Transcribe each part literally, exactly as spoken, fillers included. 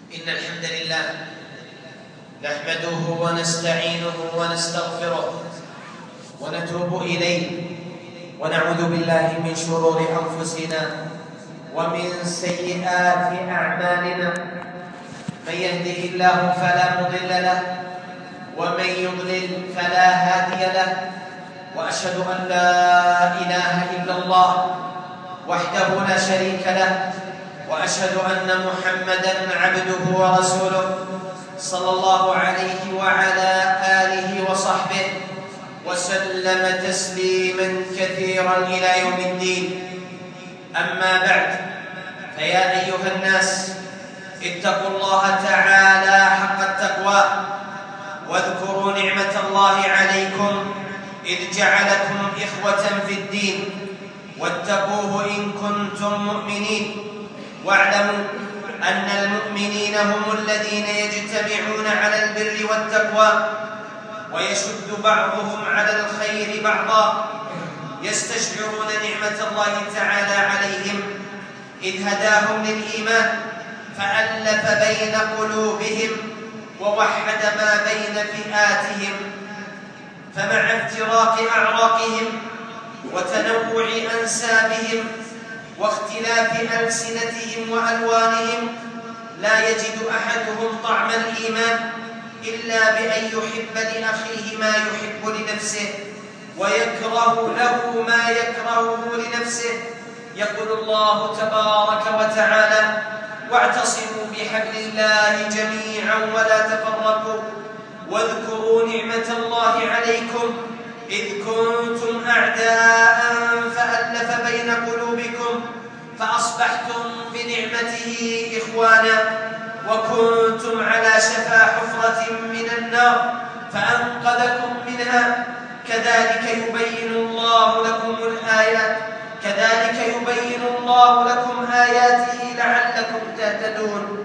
إن الحمد لله نحمده ونستعينه ونستغفره ونتوب إليه، ونعوذ بالله من شرور أنفسنا ومن سيئات أعمالنا. من يهده الله فلا مضل له، ومن يضلل فلا هادي له. وأشهد أن لا إله إلا الله وحده لا شريك له، وأشهد أن محمدًا عبده ورسوله صلى الله عليه وعلى آله وصحبه وسلم تسليمًا كثيرًا إلى يوم الدين. أما بعد، فيا أيها الناس، اتقوا الله تعالى حق التقوى، واذكروا نعمة الله عليكم إذ جعلكم إخوة في الدين، واتقوه إن كنتم مؤمنين. واعلموا أن المؤمنين هم الذين يجتمعون على البر والتقوى، ويشد بعضهم على الخير بعضا، يستشعرون نعمة الله تعالى عليهم إذ هداهم للإيمان فألف بين قلوبهم ووحد ما بين فئاتهم. فمع افتراق أعراقهم وتنوع أنسابهم واختلاف ألسنتهم وألوانهم، لا يجد أحدهم طعم الإيمان إلا بأن يحب لأخيه ما يحب لنفسه، ويكره له ما يكرهه لنفسه. يقول الله تبارك وتعالى: واعتصموا بحبل الله جميعا ولا تفرقوا، واذكروا نعمة الله عليكم إذ كنتم أعداء فألف بين قلوبكم فأصبحتم بنعمته إخوانا، وكنتم على شفا حفرة من النار فأنقذكم منها. كذلك يبين الله لكم الآيات كذلك يبين الله لكم آياته لعلكم تهتدون.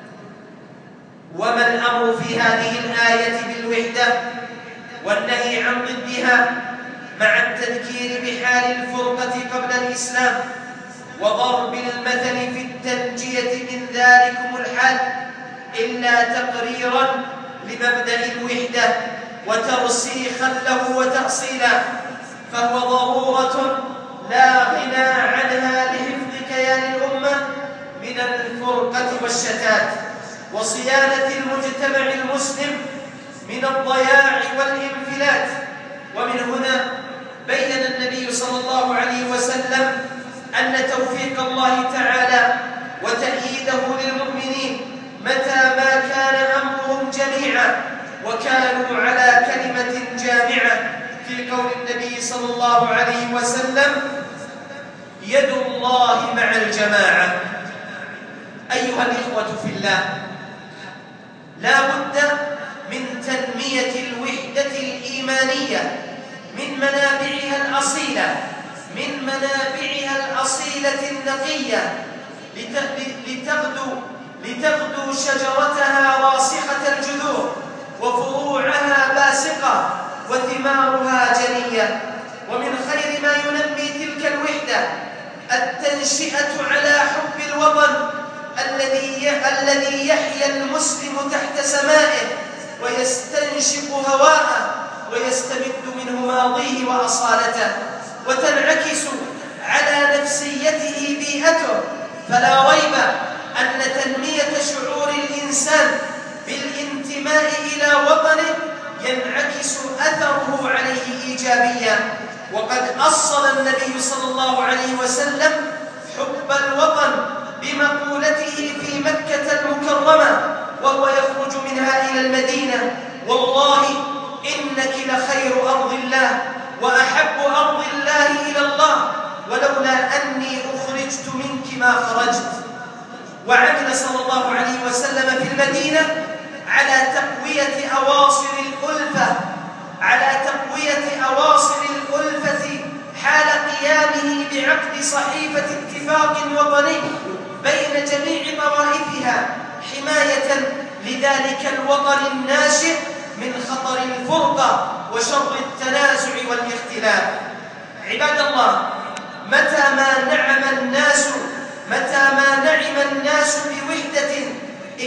وما الأمر في هذه الآية بالوحدة والنهي عن ضدها، مع التذكير بحال الفرقة قبل الإسلام وضرب المثل في التنجية من ذلكم الحال، إلا تقريرا لمبدأ الوحدة وترسيخا له وتأصيلا، فهو ضرورة لا غنى عنها لحفظ كيان الأمة من الفرقة والشتات، وصيانة المجتمع المسلم من الضياع والانفلات. ومن هنا بين النبي صلى الله عليه وسلم أن توفيق الله تعالى وتأييده للمؤمنين متى ما كان أمرهم جميعا وكانوا على كلمة جامعة، في قول النبي صلى الله عليه وسلم: يد الله مع الجماعة. أيها الإخوة في الله، لا بد من تنمية الوحدة الإيمانية من منابعها الأصيلة من منابعها الأصيلة النقية لتغدو لتغدو شجرتها راسخة الجذور، وفروعها باسقة، وثمارها جنية. ومن خير ما ينمي تلك الوحدة التنشئة على حب الوطن الذي الذي يحيا المسلم تحت سمائه ويستنشق هواءه ويستمد منه ماضيه وأصالته، وتنعكس على نفسيته بيئته. فلا ريب أن تنمية شعور الإنسان بالانتماء إلى وطنه ينعكس أثره عليه إيجابيا. وقد أصل النبي صلى الله عليه وسلم حب الوطن بمقولته في مكة المكرمة وهو يخرج منها إلى المدينة: والله إنك لخير أرض الله وأحب أرض الله إلى الله، ولولا أني أخرجت منك ما خرجت. وعمل صلى الله عليه وسلم في المدينة على تقوية أواصر الألفة على تقوية أواصر الألفة حال قيامه بعقد صحيفة اتفاق وطني بين جميع طوائفها، حماية لذلك الوطن الناشئ من خطر الفرقة وشر التنازع والاختلاف. عباد الله، متى ما نعم الناس متى ما نعم الناس بوحدة اجتمع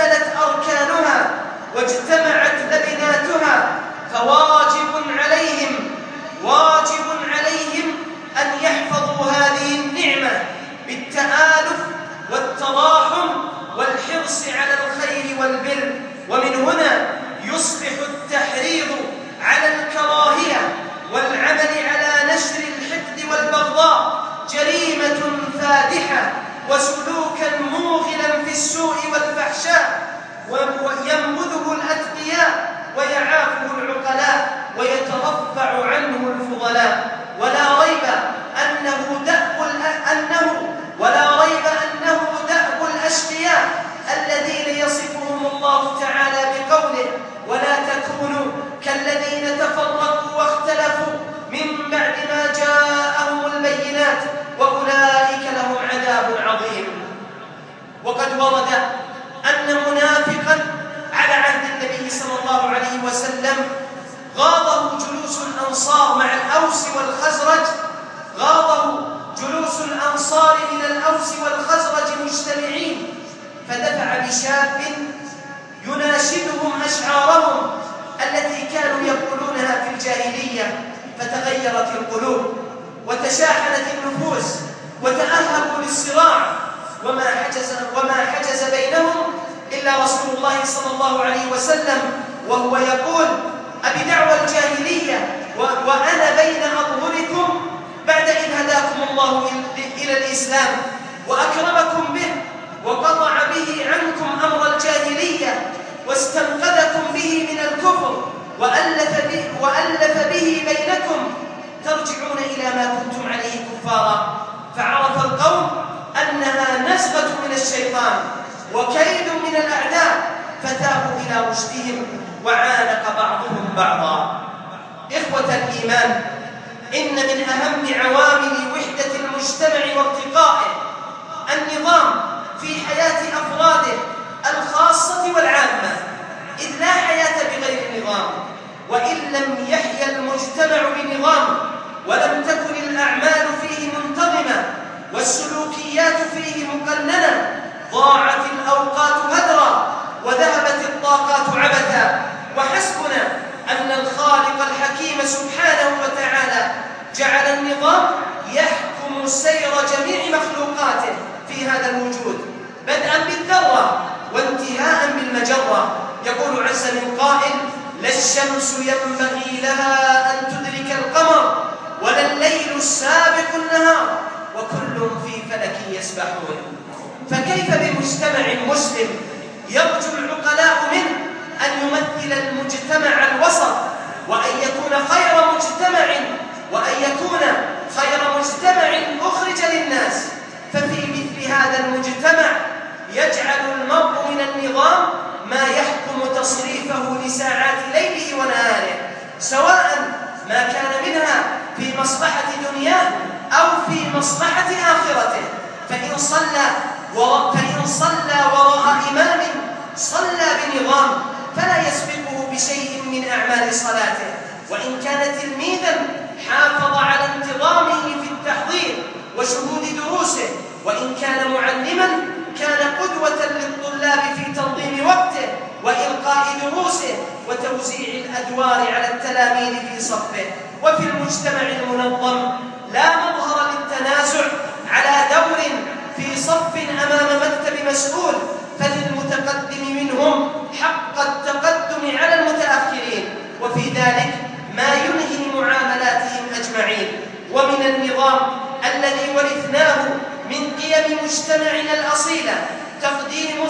اكتملت أركانها واجتمعت لبناتها، فواجب عليهم واجب عليهم أن يحفظوا هذه النعمة بالتآلف والتراحم والحرص على الخير والبر. ومن هنا يصبح التحريض على الكراهية والعمل على نشر الحقد والبغضاء جريمة فادحة وسلوكا موغلا في السوء والفحشاء، وينبذه الأتقياء ويعافه العقلاء ويترفع عنه الفضلاء. ولا ريب أنه دأب أنه ولا ريب أنه دأب الأشقياء الذين يصفهم الله تعالى بقوله: ولا تكونوا كالذين تفرقوا واختلفوا من بعد ما جاءهم البينات وأولئك لهم عذاب عظيم. وقد ورد أن منافقا على عهد النبي صلى الله عليه وسلم غاضه جلوس الأنصار مع الأوس والخزرج غاضه جلوس الأنصار من الأوس والخزرج مجتمعين، فدفع بشاب يناشدهم أشعارهم التي كانوا يقولونها في الجاهلية، فتغيرت القلوب وتشاحنت النفوس وتأهبوا للصراع، وما حجز, وما حجز بينهم إلا رسول الله صلى الله عليه وسلم وهو يقول: أبدعوى الجاهلية وأنا بين أظهركم بعد إذ هداكم الله إلى الإسلام وأكرمكم به وقطع به عنكم أمر الجاهلية واستنقذكم به من الكفر وألف به, وألف به بينكم، ترجعون إلى ما كنتم عليه كفارا. فعرف القوم أنها نزغة من الشيطان وكيد من الأعداء، فتابوا إلى رشدهم وعانق بعضهم بعضا. إخوة الإيمان، إن من أهم عوامل وحدة المجتمع وارتقائه النظام في حياة أفراده الخاصة والعامة، إذ لا حياة بغير نظام. وإن لم يحيا المجتمع بنظام ولم تكن الأعمال فيه منتظمة والسلوكيات فيه مقننة، ضاعت الأوقات هدرا وذهبت الطاقات عبثا. وحسبنا أن الخالق الحكيم سبحانه وتعالى جعل النظام يحكم سير جميع مخلوقاته في هذا الوجود، بدءا بالذرة وانتهاء بالمجرة. يقول عز من قائل: لا الشمس ينبغي لها أن تدرك القمر ولا الليل السابق النهار وكل في فلك يسبحون. فكيف بمجتمع مسلم يرجو العقلاء منه أن يمثل المجتمع الوسط، وأن يكون خير مجتمع وأن يكون خير مجتمع أخرج للناس؟ ففي مثل هذا المجتمع يجعل المرء من النظام ما يحكم تصريفه لساعات ليله ونهاره، سواء ما كان منها في مصلحة دنياه أو في مصلحة آخرته. فإن صلى وراء فإن صلى وراء إمام صلى بنظام فلا يسبقه بشيء من أعمال صلاته، وإن كان تلميذا حافظ على انتظامه في التحضير وشهود دروسه، وإن كان معلما كان قدوة للطلاب في تنظيم وقته وإلقاء دروسه وتوزيع الأدوار على التلاميذ في صفه. وفي المجتمع المنظم لا مظهر للتنازع على دور في صف أمام مكتب مسؤول، فللمتقدم منهم حق التقدم على المتأخرين، وفي ذلك ما ينهي معاملاتهم أجمعين. ومن النظام الذي ورثناه من قيم مجتمعنا الأصيلة تقديم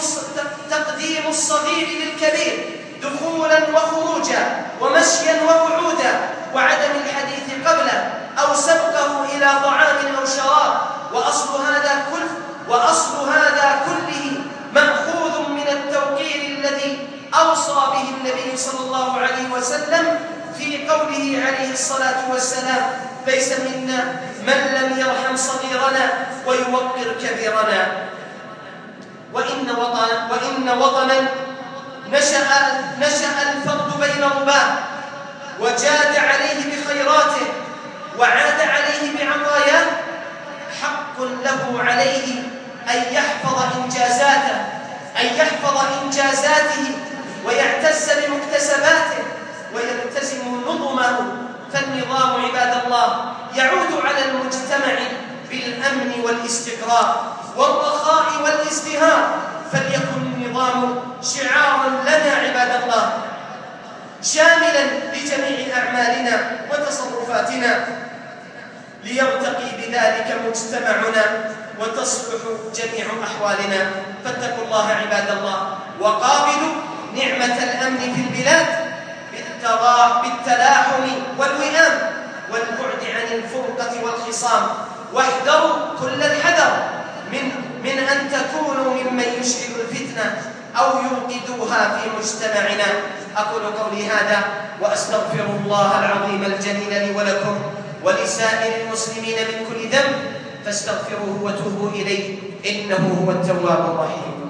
تقديم الصغير للكبير دخولا وخروجا ومشيا وقعودا، وعدم الحديث قبله أو سبقه إلى طعام أو شراب. وأصل هذا كله وأصل هذا كله مأخوذ من التوقير الذي أوصى به النبي صلى الله عليه وسلم في قوله عليه الصلاة والسلام: ليس منا من لم يرحم صغيرنا ويوقر كبيرنا. وإن وطنا وإن وطنا نشأ نشأ الفرد بين رباه وجاد عليه بخيراته وعاد عليه بعطاياه، حق له عليه أن يحفظ إنجازاته، أن يحفظ إنجازاته ويعتز بمكتسباته ويلتزم نظمه. فالنظام عباد الله يعود على المجتمع بالأمن والاستقرار والرخاء والازدهار. فليكن النظام شعارا لنا عباد الله، شاملا لجميع أعمالنا وتصرفاتنا، ليرتقي بذلك مجتمعنا وتصلح جميع أحوالنا. فاتقوا الله عباد الله، وقابلوا نعمة الأمن في البلاد بالتلاحم والوئام والبعد عن الفرقة والخصام، واحذروا كل الحذر من من أن تكونوا ممن يشعل الفتنة أو يوقدوها في مجتمعنا. أقول قولي هذا وأستغفر الله العظيم الجليل لي ولكم ولسائر المسلمين من كل ذنب، فاستغفروه وتوبوا إليه إنه هو التواب الرحيم.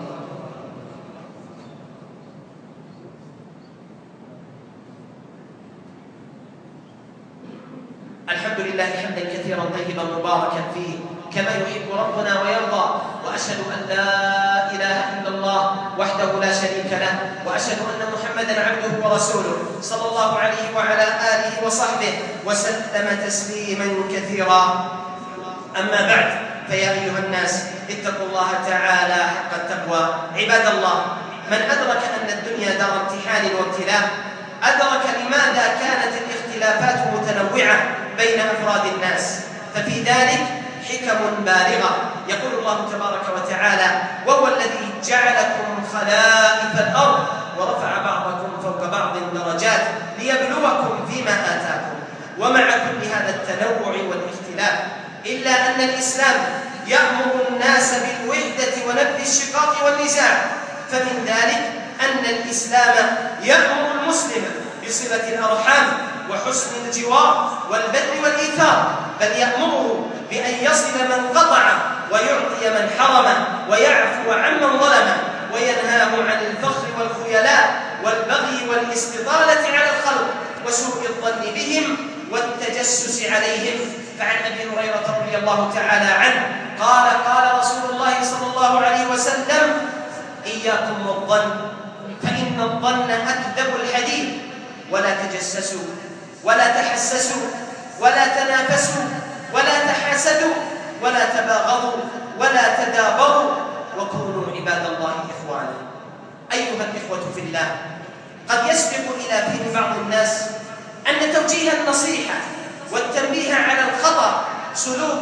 الحمد لله حمدا كثيرا طيبا مباركا فيه كما يحب ربنا ويرضى، وأشهد أن لا إله إلا الله وحده لا شريك له، وأشهد أن محمدا عبده ورسوله صلى الله عليه وعلى آله وصحبه وسلم تسليما كثيرا. أما بعد، فيا أيها الناس اتقوا الله تعالى حق التقوى. عباد الله، من أدرك أن الدنيا دار امتحان وابتلاء أدرك لماذا كانت الاختلافات متنوعة بين أفراد الناس، ففي ذلك حكم بالغة. يقول الله تبارك وتعالى: وهو الذي جعلكم خلائف الأرض ورفع بعضكم فوق بعض درجات ليبلوكم فيما آتاكم. ومع كل هذا التنوع والاختلاف إلا أن الإسلام يأمر الناس بالوحدة ونبذ الشقاق والنزاع. فمن ذلك أن الإسلام يأمر المسلم بصلة الأرحام وحسن الجوار والبذل والإيثار، بل يأمره بأن يصل من قطع ويعطي من حرم ويعفو عمن ظلم، وينهاه عن الفخر والخيلاء والبغي والاستطالة على الخلق وسوء الظن بهم والتجسس عليهم. فعن أبي هريرة رضي الله تعالى عنه قال: قال رسول الله صلى الله عليه وسلم: إياكم والظن فإن الظن أكذب الحديث، ولا تجسسوا ولا تحسسوا ولا تنافسوا ولا تحاسدوا ولا تباغضوا ولا تدابروا وكونوا عباد الله إخوانا. أيها الإخوة في الله، قد يسبق إلى فهم بعض الناس أن توجيه النصيحة والتنبيه على الخطأ سلوك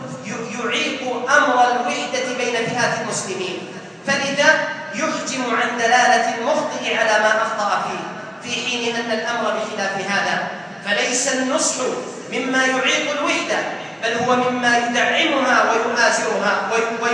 يعيق أمر الوحدة بين فئات المسلمين، فلذا يحجم عن دلالة المخطئ على ما أخطأ فيه، في حين أن الأمر بخلاف هذا. فليس النصح مما يعيق الوحدة، بل هو مما يدعمها ويؤازرها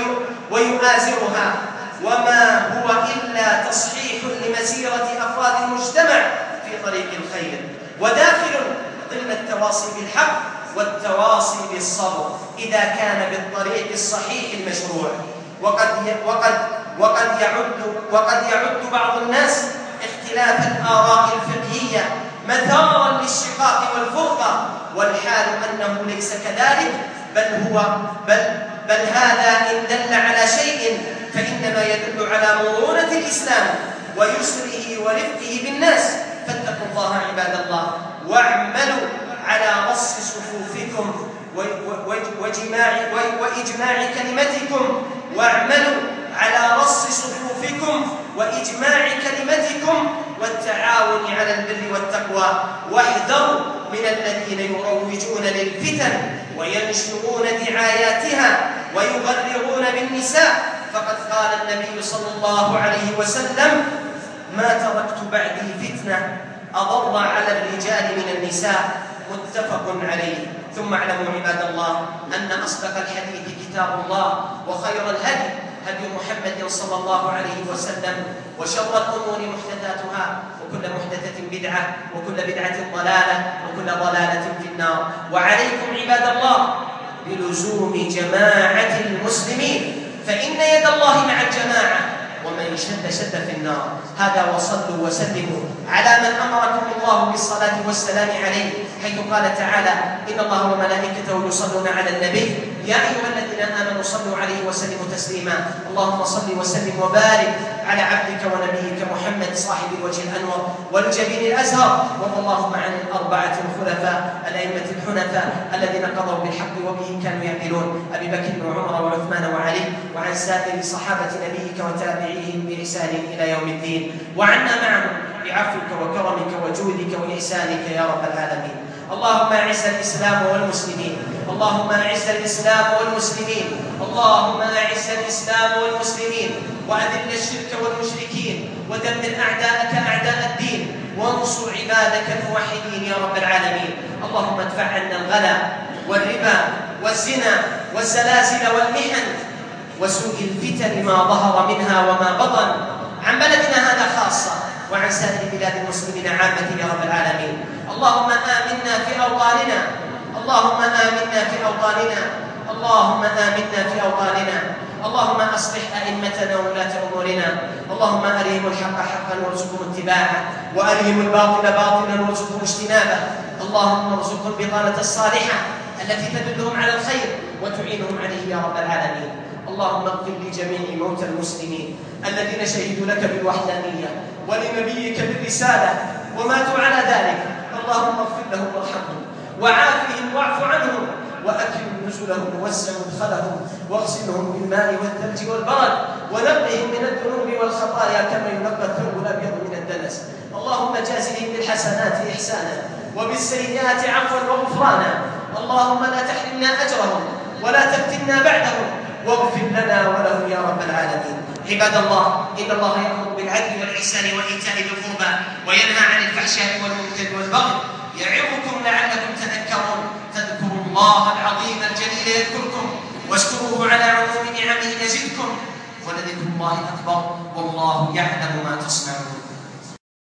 ويؤازرها وما هو إلا تصحيح لمسيرة أفراد المجتمع في طريق الخير، وداخل ضمن التواصي بالحق والتواصي بالصبر إذا كان بالطريق الصحيح المشروع. وقد وقد وقد يعد وقد يعد بعض الناس اختلاف الآراء الفقهية مثارا للشقاق والفرقة، والحال أنه ليس كذلك، بل هو بل بل هذا إن دل على شيء فإنما يدل على مرونة الإسلام ويسره ورفقه بالناس. فاتقوا الله عباد الله، واعملوا على رص صفوفكم وجماع وإجماع كلمتكم واعملوا على رص صفوفكم وإجماع كلمتكم والتعاون على البر والتقوى، واحذروا من الذين يروجون للفتن وينشرون دعاياتها ويغررون بالنساء. فقد قال النبي صلى الله عليه وسلم: ما تركت بعدي فتنة أضر على الرجال من النساء، متفق عليه. ثم اعلموا عباد الله أن أصدق الحديث كتاب الله، وخير الهدي هدي محمد صلى الله عليه وسلم، وشر الأمور محدثاتها، وكل محدثة بدعة، وكل بدعة ضلالة، وكل ضلالة في النار. وعليكم عباد الله بلزوم جماعة المسلمين، فإن يد الله مع الجماعة، ومن شد شد في النار. هذا وصلوا وسلموا على من أمركم الله بالصلاة والسلام عليه حيث قال تعالى: إن الله وملائكته يصلون على النبي يا أيها الذين آمنوا صلوا عليه وسلموا تسليما. اللهم صل وسلم وبارك على عبدك ونبيك محمد صاحب الوجه الأنور والجبين الأزهر، وارض اللهم عن الأربعة الخلفاء الأئمة الحنفاء الذين قضوا بالحق وبه كانوا يعدلون، أبي بكر وعمر وعثمان وعلي، وعن سائر صحابة نبيك وتابعيهم بإحسان إلى يوم الدين، وعنا معهم بعفوك وكرمك وجودك وإحسانك يا رب العالمين. اللهم أعز الإسلام والمسلمين، اللهم أعز الإسلام والمسلمين، اللهم أعز الإسلام والمسلمين، وأذل الشرك والمشركين، ودمر أعداءك أعداء الدين، وانصر عبادك الموحدين يا رب العالمين. اللهم ادفع عنا الغلا والربا والزنا والزلازل والمحن وسوء الفتن ما ظهر منها وما بطن عن بلدنا هذا خاصة، وعن سائر بلاد المسلمين عامة يا رب العالمين. اللهم آمنا في أوطاننا، اللهم آمنا في أوطاننا، اللهم آمنا في أوطاننا. اللهم أصلح أئمتنا وولاة أمورنا، اللهم أرهم الحق حقا وارزقهم اتباعه، وأرهم الباطل باطلا وارزقهم اجتنابه. اللهم ارزقهم البطانة الصالحة التي تدلهم على الخير وتعينهم عليه يا رب العالمين. اللهم اغفر لجميع موتى المسلمين الذين شهدوا لك بالوحدانية ولنبيك بالرسالة وماتوا على ذلك. اللهم اغفر لهم وارحمهم وعافهم واعف عنهم وأكرم نزلهم ووسع مدخلهم واغسلهم بالماء والثلج والبرد ونقهم من الذنوب والخطايا كما ينقى الثوب الأبيض من الدنس. اللهم جازهم بالحسنات إحسانا وبالسيئات عفوا وغفرانا. اللهم لا تحرمنا أجرهم ولا تفتنا بعدهم واغفر لنا ولهم يا رب العالمين. عباد الله، إن الله يأمر بالعدل والإحسان وإيتاء ذي القربى وينهى عن الفحشاء والمنكر والبغي يعظكم لعلكم تذكرون. فاذكروا الله العظيم الجليل يذكركم واشكروه على عموم نعمه يزدكم ولذكر الله أكبر والله يعلم ما تصنعون.